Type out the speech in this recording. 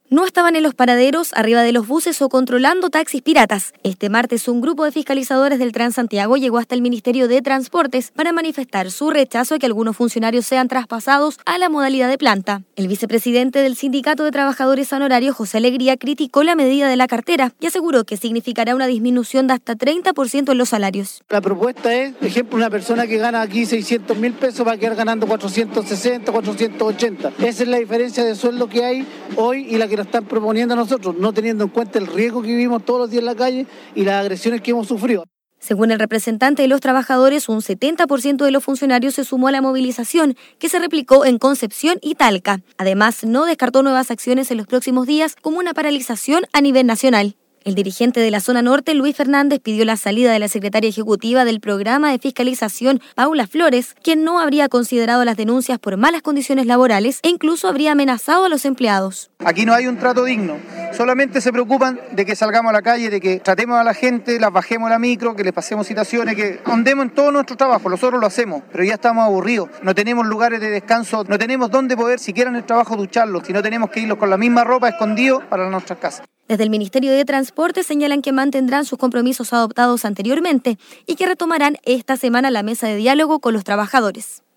No estaban en los paraderos, arriba de los buses o controlando taxis piratas. Este martes, un grupo de fiscalizadores del Transantiago llegó hasta el Ministerio de Transportes para manifestar su rechazo a que algunos funcionarios sean traspasados a la modalidad de planta. El vicepresidente del Sindicato de Trabajadores Honorarios, José Alegría, criticó la medida de la cartera y aseguró que significará una disminución de hasta 30% en los salarios. La propuesta es, por ejemplo, una persona que gana aquí 600.000 pesos va a quedar ganando 460, 480. Esa es la diferencia de sueldo que hay hoy y la que nos están proponiendo a nosotros, no teniendo en cuenta el riesgo que vivimos todos los días en la calle y las agresiones que hemos sufrido. Según el representante de los trabajadores, un 70% de los funcionarios se sumó a la movilización, que se replicó en Concepción y Talca. Además, no descartó nuevas acciones en los próximos días, como una paralización a nivel nacional. El dirigente de la zona norte, Luis Fernández, pidió la salida de la secretaria ejecutiva del programa de fiscalización, Paula Flores, quien no habría considerado las denuncias por malas condiciones laborales e incluso habría amenazado a los empleados. Aquí no hay un trato digno, solamente se preocupan de que salgamos a la calle, de que tratemos a la gente, las bajemos a la micro, que les pasemos citaciones, que andemos en todo nuestro trabajo. Nosotros lo hacemos, pero ya estamos aburridos, no tenemos lugares de descanso, no tenemos dónde poder siquiera en el trabajo ducharlos, si no tenemos que irlos con la misma ropa escondidos para nuestras casas. Desde el Ministerio de Transporte señalan que mantendrán sus compromisos adoptados anteriormente y que retomarán esta semana la mesa de diálogo con los trabajadores.